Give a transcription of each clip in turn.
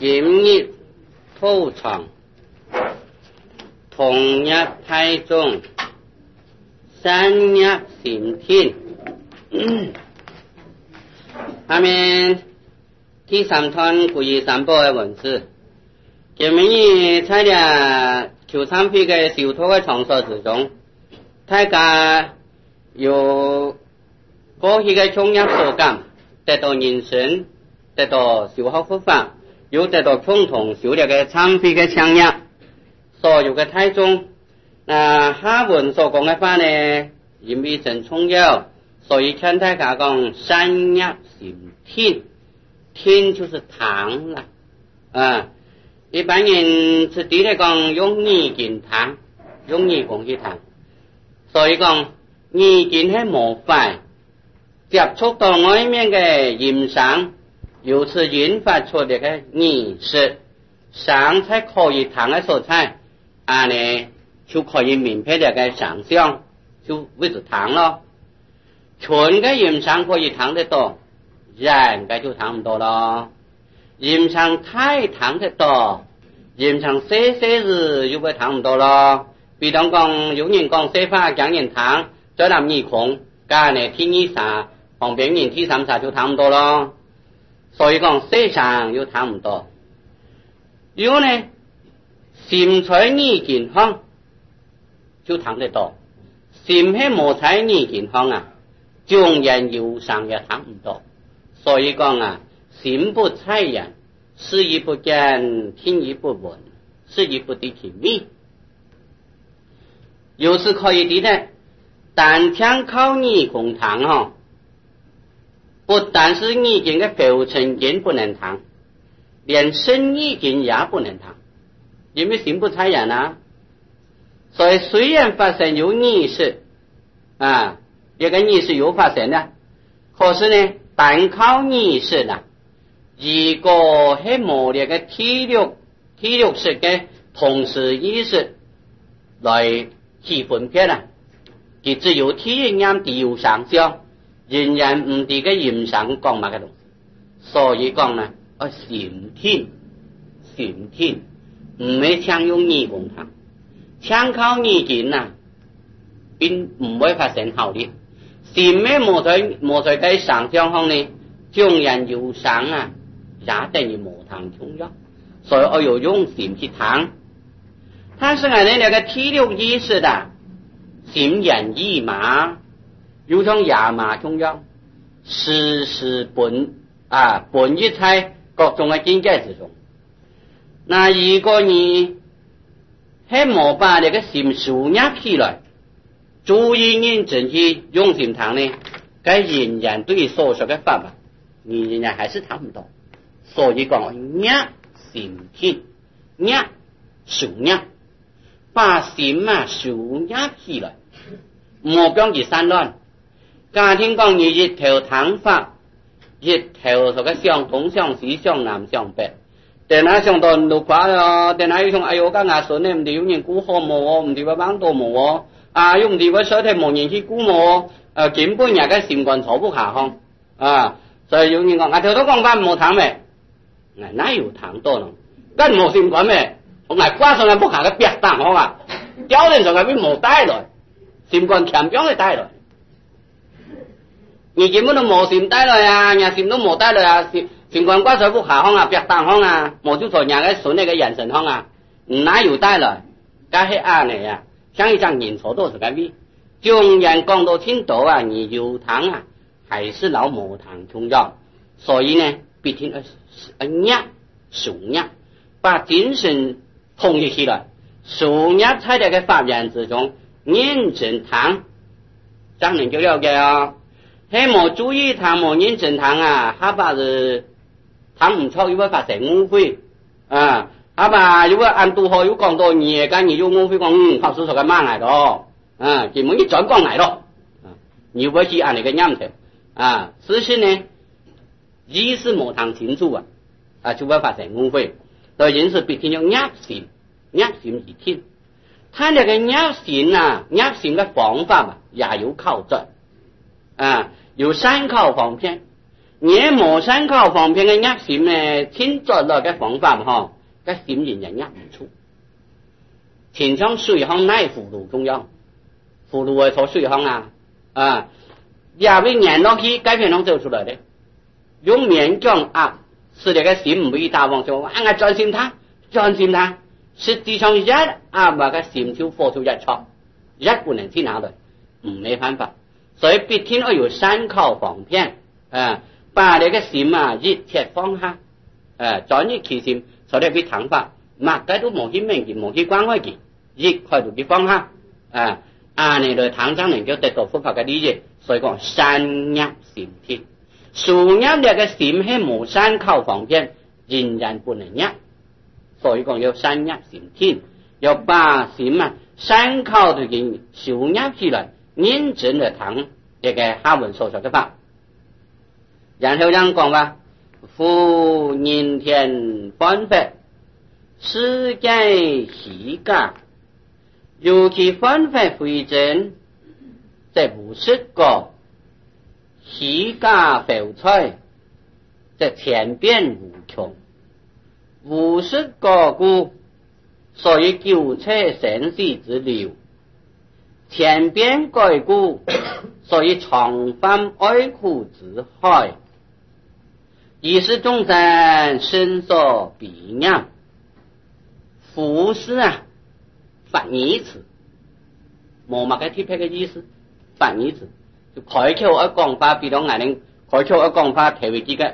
今日吐藏，同入胎中，三入心天。下面第三段故意三宝的文字，今日在了求参会的受托的场所之中，大家有过去的冲入所感，得到人生，得到修好佛法，又得到共同修炼的参会的强入，所有的胎中，下文所讲的话呢，因为真重要，所以劝大家讲三入心天，天就是堂了一般人是底来讲用意见堂，用意讲去堂，所以讲意见係無法接觸到外面嘅音響，由此引發出嚟嘅意識，想才可以堂嘅所在，呢就可以明白嚟嘅想象，就為之堂咯。全嘅音響可以堂得到，人嘅就堂唔到咯。音響太堂得到，音響細細日又會堂唔到咯。比如講有人講細法講人堂，再諗二孔，家呢天二三，旁邊人天三就堂唔到咯。所以講細上又堂唔到。如果呢心在意健康，就堂得到；心係冇在意健康縱然有上也堂唔到。所以講心不在人，事亦不見，聽亦不聞，事亦不知其秘。有時可以的呢，單聽靠意共堂不但是意見的構成見不能堂，連身意見也不能堂，因為心不在人所以雖然發生有意識這個意識有發生的，可是呢單靠意識如果係冇這個體力式的同時意識來去分別佢只有體驗地有想象，仍然唔知個影響講乜嘅東西。所以講心天唔係強用意共堂，強靠意見並唔會發生效力。心咩冇在個想象方呢，縱然有想也等於無堂重要，所以我要用心去堂。但是那個體力意識心猿意馬，如同野馬重要，時本於在各種嘅境界之中。那如果你係冇把那個心收入起來，注意認真去用心堂呢，該仍然對所說嘅法你仍然還是談唔到。所以講入心天，入收入，把心收入起來，冇講佢散亂。家庭講你日頭談法，日頭嗰個相東相西相南相北，但係相當都掛咯，但係從哎呦個牙筍呢，唔知有人顧好冇，唔知話幫到冇又唔知話手提冇人去顧冇根本人嘅心肝坐不下康所以有人講牙頭都講翻冇談咩，哪有談到咯？跟冇心肝咩？我掛上來不下嘅別當好雕人上來俾冇帶來，心肝強병嚟帶來。你根本都冇心帶來人心都冇帶來心肝掛上不下康別當康冇就說人嘅順那個眼神康哪有帶來？該係嚟像一張人錯都是個味。縱然講到聽到你有堂還是老冇堂重要。所以呢必定入收入，把精神統一起來，收入在這個法源之中認真堂，這樣就了解係冇注意堂冇認真堂下把是堂唔錯又會發生誤會下把如果按度好有講到你嘅你就誤會講法師說嘅乜嚟咯根本一轉講嚟咯你會去按那個念頭事實呢意識冇堂清楚就會發生誤會，所以因此必定要入心而天。他那個入心嘅方法也有考證有3考方面。 你无参考方便嘅入心呢，天作落嘅方法嗬，嘅心仍然入唔出。天上水巷乃葫芦中央，葫芦係坐水巷啊，也會粘落去，改變能走出來的。用勉強使你嘅心唔會大往上，我專心他，實際上一把嘅心就火出一戳，一不能去哪裏，沒辦法。所以必定要有參考方便，把你嘅心一切放下，轉移其心，所以必談法，乜嘅都冇去明見，冇去關開見，一開就去放下，你來談章能夠得到佛法嘅理解，所以講三入心天，數入你嘅心係冇參考方便，仍然不能入，所以講要三入心天，要把心參考對嘅數入起來。認真地談一個下文所說嘅法，然後人講話，夫人天分法，世界虛假，如其分法非真，則無實過，虛假浮出，則天變無窮，無實過故，所以糾扯生死之流。天變改故，所以常犯哀苦之害。以是眾生身所必念，夫是反義詞，冇乜嘅貼嘅意思，反義詞就開口一講法，比如我哋開口一講法，提為幾個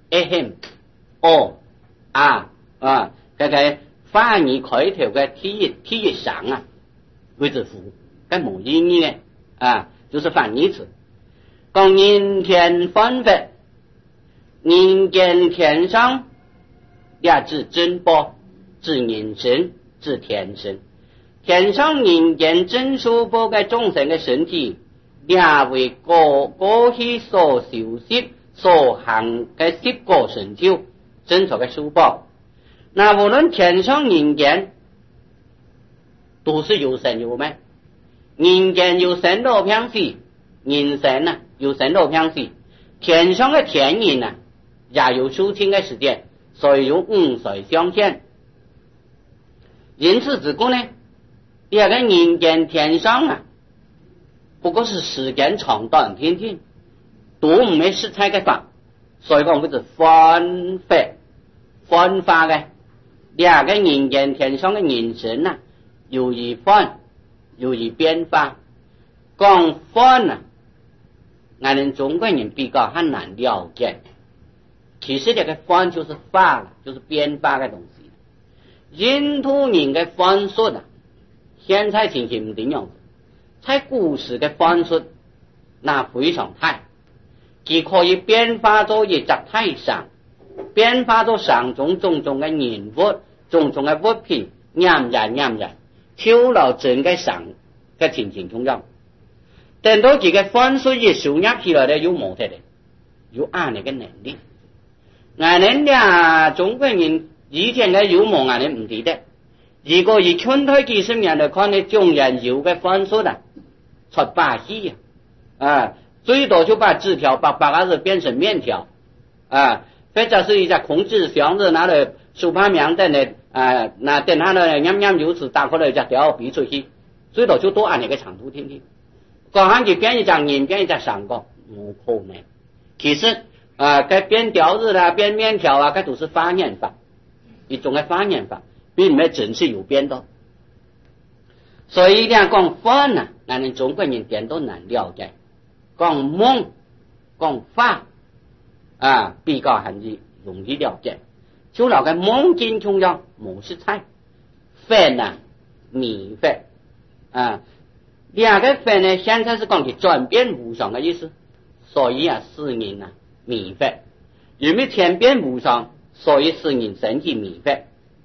嗰個反義開頭嘅第一上為之符。跟冇意義嘅就是反義詞。講人天分法，人間天上也指真報，指人身，指天身。天上人間真數報嘅眾生嘅身體，也為過去所修習所行嘅習過成就，真實嘅數報。那無論天上人間，都是有生有滅。人間有生老病死，人生有生老病死，天上嘅天人也有修行嘅時間，所以有五衰相現。因此之故呢，第二個人間天上不過是時間長短天天，都唔係實在嘅法，所以講佢就分化嘅。第二個人間天上嘅人生有一分。有一變化，講分我哋中國人比較很難了解。其實這個分就是化，就是變化嘅東西。印度人嘅分術現在情形唔點樣？在古時嘅分術那非常大，既可以變化到一隻太上，變化到上種種嘅人物、種種嘅物品，啱人。跳到整個上嘅情形中央，等到幾個分數一收入起來咧，有冇得咧？有按你嘅能力。我哋中國人以前嘅有冇我哋唔知得。如果以春推幾十年嚟看，你中人有嘅分數出把戲最多就把紙條把個字變成麵條或者是一隻空紙箱子拿嚟手帕棉等咧。那等下呢，啱有時打開來就掉鼻出去，最多就多按一個長途天天。講下就變一張人，變一隻上個，冇可能。其實該變條子啦，變麵條該都是發現法，一種嘅發現法，並唔係真是有變到。所以一定要講分我哋中國人點都難了解。講夢，講法比較容易了解。就那個夢境中央冇實在，法迷法兩個法呢，現在是講嘅轉變無常嘅意思，所以使人迷法，因為天變無常，所以使人身體迷法。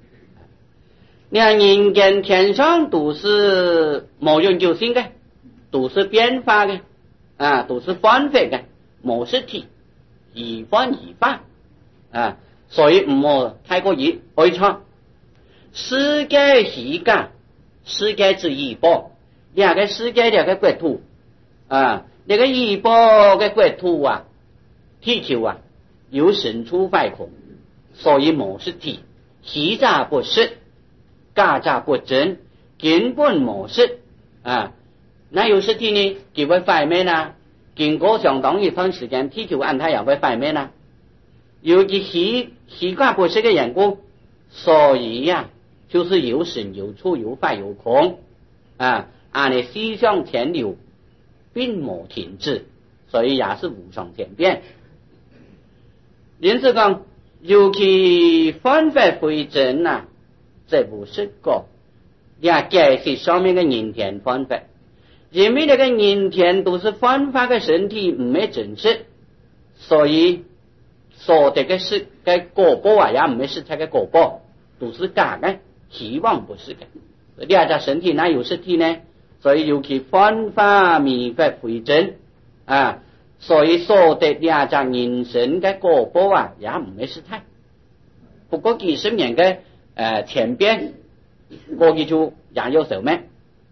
人間天上都是冇永久性嘅，都是變化嘅都是分法嘅，冇實體，一分一法所以唔好太過於哀愴。世界虛假，世界之異報，兩個世界兩個國土那個異報嘅國土地球有神出坏空，所以无实体，虚假不实，假假不真，根本无实啊。那有实体呢，就会坏灭啦。经过相当一段时间，地球安它也会坏灭啦。由于虚假不实的缘故，所以呀，就是有神有出有坏有空啊，按你思想潜流，并无停止，所以也是无常天变。因此讲，尤其方法回正啊，这不是个也解释上面的人天方法。因为那个人天都是方法的身体唔系真实，所以所得的是个果报啊，也唔系实在的果报，都是假的，希望不是的。两者身体哪有实体呢？所以尤其方法秘法回正啊，所以所得两者人生的果报啊，也唔系实在。不过几十年的前边，过去就也有寿命。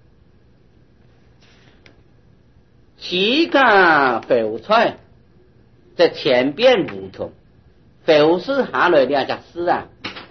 虚假浮出，在前边无穷，浮是下来两只事啊。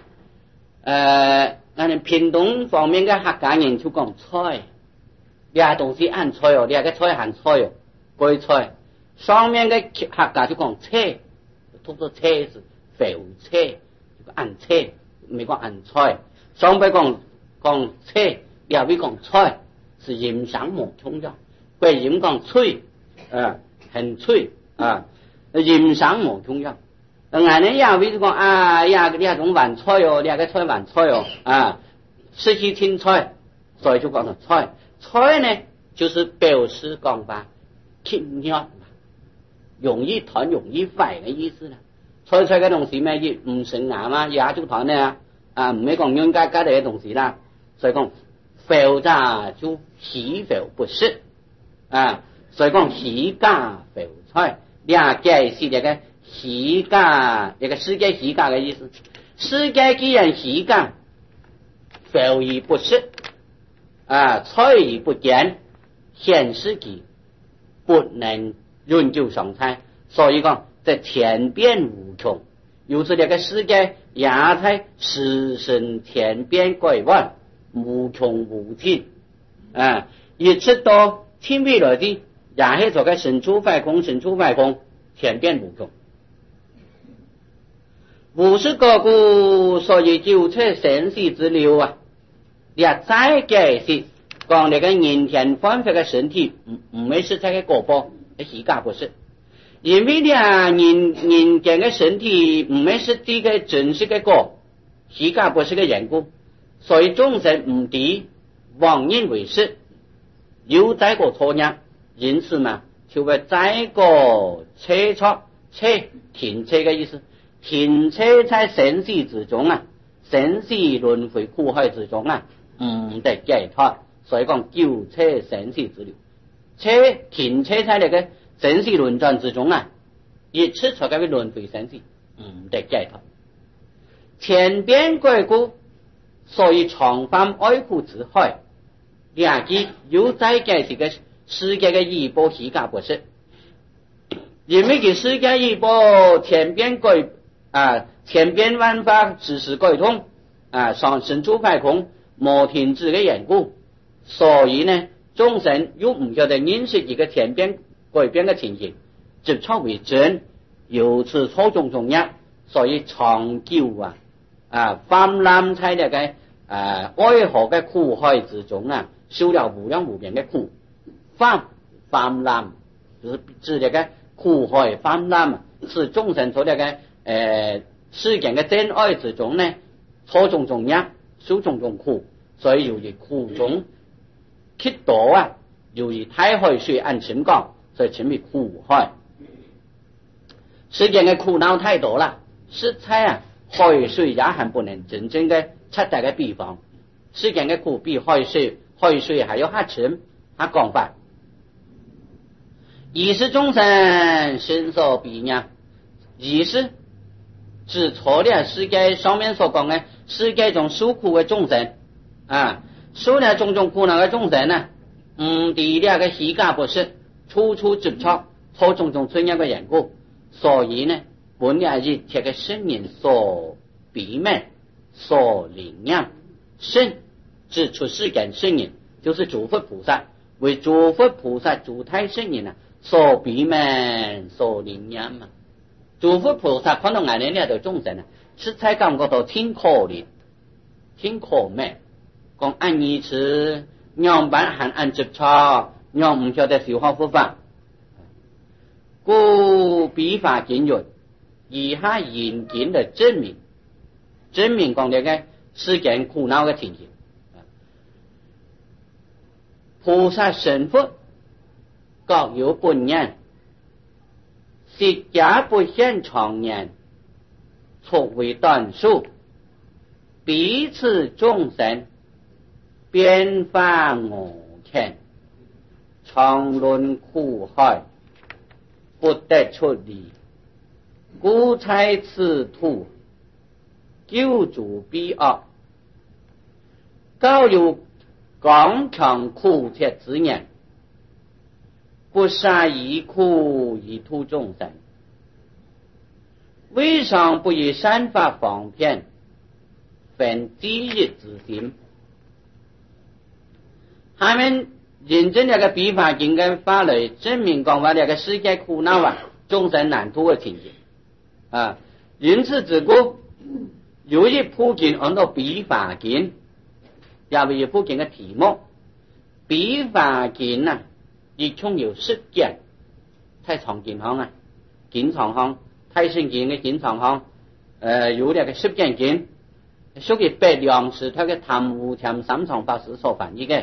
那你屏东方面的客家人就讲菜，两东西按菜哦，两个菜含菜哦，贵菜。上面的客家就讲菜，读作菜是浮菜，按菜，没讲按菜。上边讲菜，下边讲菜，是音上无同样。贵人讲脆，很脆啊，音上无同样。俺人下边就讲啊，两种饭菜哦，两个菜饭菜哦，啊，失去听菜，所以就讲成菜。菜呢，就是表示讲吧，轻易容易弹容易坏的意思啦。菜嘅东西咩嘢唔成牙嘛，也就彈呢啊，唔係講軟加加嘅東西啦。所以講浮咋就虛浮不實啊，所以講虛假浮菜，兩解釋這個虛假，這個世界虛假嘅意思。世界既然虛假，浮而不實啊，菜而不見，顯示其不能永久常態。所以講在天變無窮，有時這個世界也在時生天變改換，無窮無盡啊！一直到天未來的，也是這個神出壞空，神出壞空，天變無窮。無是個故，所以就出生死之流啊！也再解釋講那個人天方法嘅身體唔係實在嘅果報，係虛假不是。因為人間嘅身體唔係實際嘅真實嘅果，虛假不是嘅緣故，所以眾生唔知妄認為實，有這個錯誤，因此嘛，就會這個車錯車停車嘅意思，停車在生死之中啊，生死輪迴苦海之中啊，唔得解脫，所以講救車生死之流，車停車在那個生死輪轉之中啊，一次才嘅輪迴生死唔得解脫，前邊鬼故，所以長泛愛苦之海，兩句有在解釋嘅世界嘅義報虛假不是，因為佢世界義報前邊鬼啊，前邊萬法只是鬼通啊，上神出壞空無停止嘅緣故，所以呢眾生又唔曉得認識一個前邊改變嘅情形，執錯為真，由此錯綜重壓，所以長久啊泛濫在那個愛河嘅苦海之中啊，受了無量無邊嘅苦，泛濫就是指那個苦海泛濫，使眾生在那個世間嘅真愛之中呢，錯綜重壓，受種種苦，所以由於苦中極多啊，由於太海水按情講。所以稱為苦海，世間嘅苦惱太多了，實在啊，海水也還不能真正的出大嘅比方。世間嘅苦比海水還要較深，較廣泛。意識眾生身受比呢，意識指錯了世界上面所講嘅世界中受苦嘅眾生啊，受了種種苦惱嘅眾生呢，第二個虛假不是。處處執錯，錯種種出現嘅緣故，所以呢， 本来一切嘅圣人所避免、所领养。圣指出世间圣人，就是诸佛菩萨，为诸佛菩萨诸太圣人啊，所避免、所领养嘛。诸佛菩萨看到眼里呢度众生啊，实在感觉到挺可怜、挺可悯，讲按意思，让办还按执错，让唔晓得修好佛法。故笔法经论以下引经的证明讲这个世间苦恼的情形。菩萨成佛各有本愿，释迦不现常言，错为短数，彼此众生变化我见，常轮苦海，不得出离，故才此途，救助彼恶，高有刚强苦切之言，不杀一苦以度众生，为上不以善法方便，分第一之心。下面认真那个笔法经跟法律证明讲话那个世界苦恼啊，众生难度的情形啊。因此之故，有一部经按照笔法经，也有一部经的题目。笔法经啊，一共有10件，太长经行啊，经长行，太上经的经长行，有那个10件经，属于白粮食他的贪污添三藏法师所翻译的。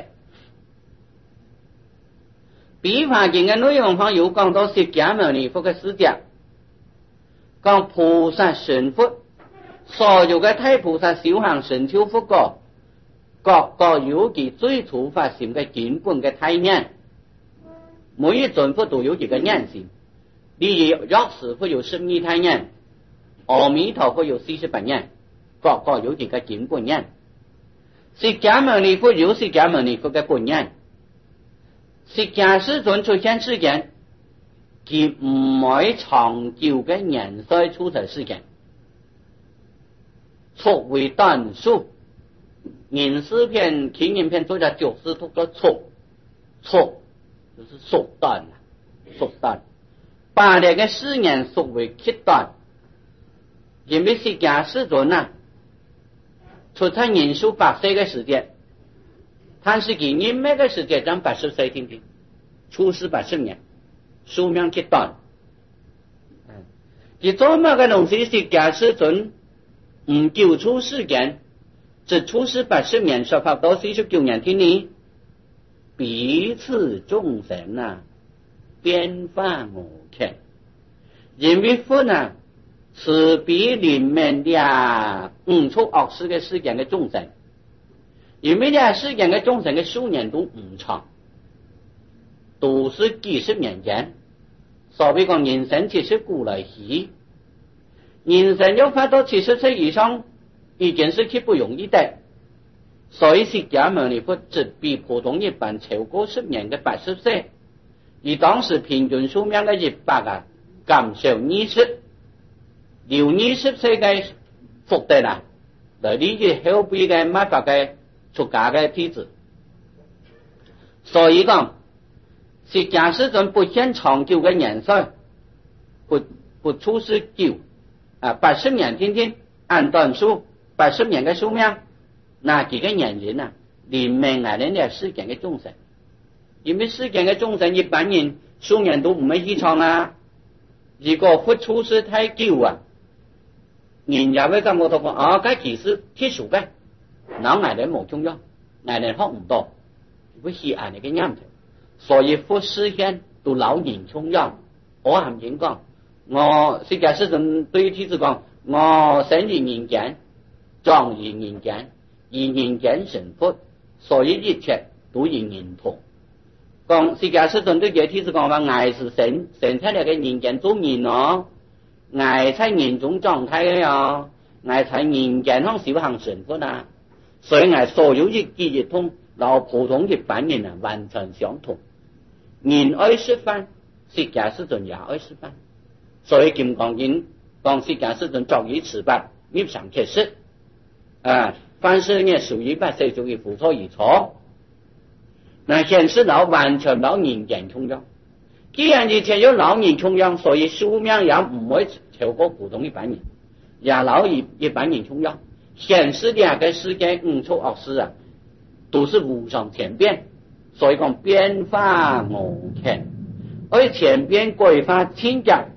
笔法经的内容上有讲到释迦牟尼佛的事迹，讲菩萨成佛，所有的太菩萨修行成就佛果，各有其最初发心的根本的体验。每一尊佛都有一个念心，例如药师佛有12体验，阿弥陀佛有48念，各有一个根本念。释迦牟尼佛有释迦牟尼佛的本念。释迦世尊出现世间，佢唔會長久嘅年歲出在世間，錯為短數。人世篇、經驗篇做咗90讀咗錯就是縮短啦，縮短。8年嘅4年縮為極短，因為釋迦世尊啊，出在人數8歲嘅時間。但是佢人命嘅時間將80歲聽聽，出世80年，壽命極短。佢做乜嘅東西釋迦世尊唔叫出世間，只出世80年，說法到49年聽你，彼此眾生啊，變化無窮。因為佛啊，慈悲憐憫呀5出惡世嘅世間嘅眾生。因為呢世間嘅眾生嘅數年都唔長，都是幾十年間，所謂講人生70古來稀，人生要發到70歲以上，已經是極不容易的。所以釋迦牟尼佛只比普通一般超過10年嘅80歲，而當時平均壽命嘅100啊，減少20，留20歲嘅福德啦，嚟理解後邊嘅乜法嘅出家嘅弟子。所以講釋迦世尊不現長久嘅年歲，不出世久80年天天按短數80年嘅壽命，那幾個年人啊，憐憫我哋呢世間嘅眾生。因為世間嘅眾生一般人數年都唔係幾長啊，如果不出世太久啊，人家會感覺到講嗰其實特殊嘅，嗱我哋冇重要，我哋學唔到，會是我哋嘅念頭。所以佛世間都老人重要。我含情講，我釋迦世尊對弟子講，我生於人間，長於人間，以人間成佛，所以一切都以人同。講釋迦世尊對弟子講話，我是生出嚟嘅人間做人咯，我在人中狀態嘅哦，我在人間上修行成佛啊，所以我所有一記一通，老普通一般人啊完全相同。人愛吃飯，釋迦世尊也愛吃飯，所以金剛經讲世间是种作于此般，你想确实凡事呢属于把谁属于付错而错。那现实老完全老人間中央，既然以前有老人中央，所以壽命也唔會超過普通一般人，也老一般人中央。現實兩個世界五濁惡世都是無常千變，所以講變化無常，而千變鬼化天格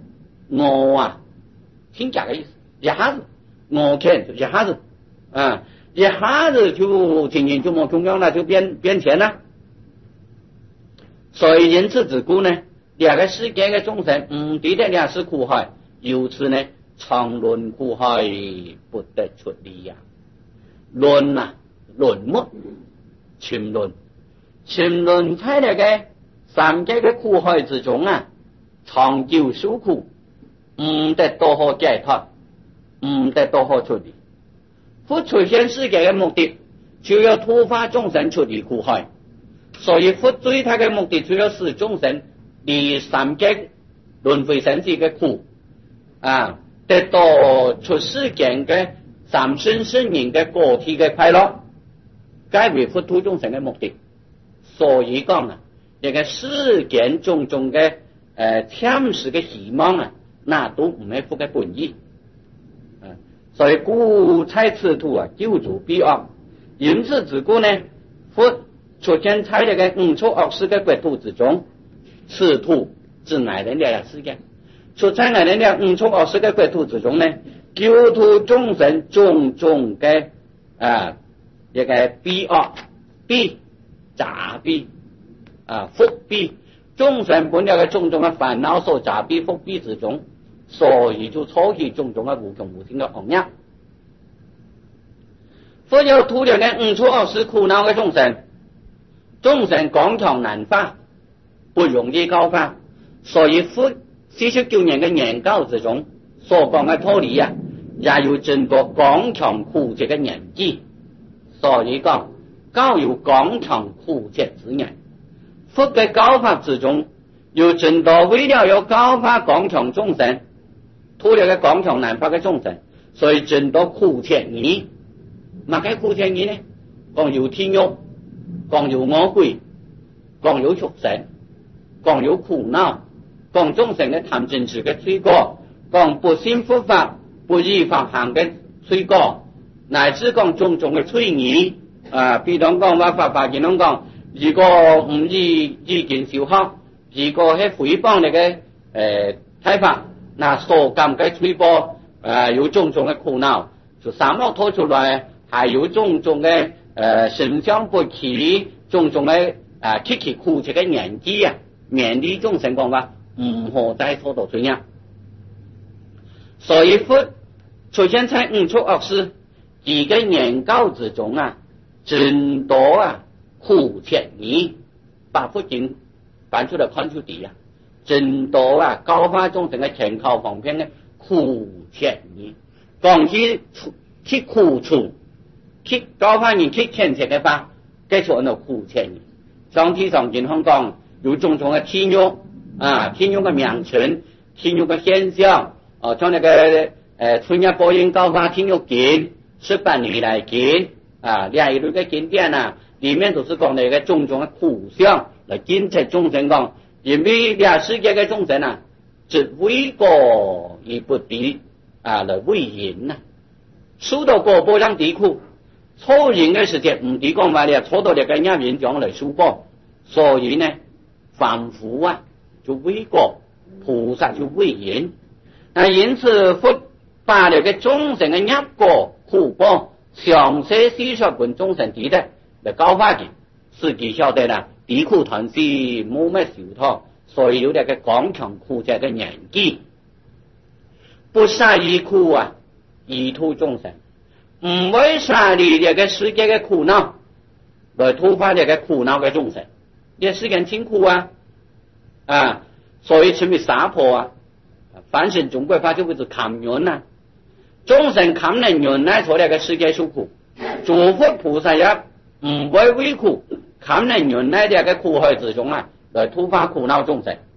天格的意思，一下子無常就一下子一下子就情形就冇中央了，就變遷了。所以因此自古呢，兩個世界的眾生唔抵得兩世苦海，由此呢常輪苦海不得出離呀。輪沒沉淪在那個三界的苦海之中長久受苦，唔得多好解脫，唔得多好出離。佛出現世界的目的，就要突發眾生出離苦海。所以佛最大的目的，就要使眾生離三界輪迴生死的苦得到出世間的三生聖人的個體的快樂，皆為佛度眾生的目的。所以講這個世間種種的暫時的希望那都唔係佛的本意所以故在此土救助彼惡。因此自古呢，佛出現在這個五濁惡世的國土之中，此土指乃人的世界。出在乃人的五濁惡世的國土之中呢，救度眾生種種的這個彼惡雜弊伏弊，眾生本來嘅種種嘅煩惱所雜弊伏弊之中，所以就造起種種嘅無窮無盡嘅惡業。佛要度了呢五濁惡世苦惱嘅眾生剛強難化，不容易教化，所以佛49年嘅研究之中所講嘅道理也要經過剛強苦節嘅研究。所以講教有剛強苦節之言，佛嘅教法之中要經過為了要教化剛強眾生，度了嘅剛強難化嘅眾生，所以經過苦節義。乜嘅苦節義呢？講有天獄，講有惡鬼，講有畜生，講有苦惱，講眾生嘅貪嗔癡嘅罪過，講不信佛法不依法行嘅罪過，乃至講種種嘅罪義比如講話法見講講，如果唔意見小學，如果係誹謗你嘅睇法，那所感嘅罪過有種種嘅苦惱，就三惡拖出來，還有種種嘅神相不起，種種嘅奇苦切嘅年紀勉勵眾生講話唔好再錯到這樣。所以佛出現在五濁惡世幾個研究之中真多苦切義，把佛經搬出來看出底真多教化眾生嘅全靠方面嘅苦切義，講起苦處，去教化人去虔誠嘅法，繼續喺度苦切義。上天上經香港有種種嘅天獄天獄嘅名稱，天獄嘅現象將那個春日播音教化天獄經18年來經兩一類嘅經典裡面都是講那個種種嘅苦相來警察眾生講，因為兩世界嘅眾生只為過而不敵來為人受到果報上敵苦，錯人嘅時間唔敵講話咧，錯到那個人人將來受報，所以呢凡夫就為果，菩薩就為人因此佛把那個眾生嘅業果苦報詳細細說給眾生知的來教化佢，使佢曉得啦，敵苦團是冇乜受託，所以有那個剛強苦節嘅年紀，不殺以苦以度眾生，唔會殺你這個世界嘅苦惱，來突發這個苦惱嘅眾生，這世間辛苦所以稱為殺破反省中國法就會是砍人眾生砍人原來從那個世界受苦，諸佛菩薩也唔會為苦，砍人原來這個苦海之中來突發苦惱眾生。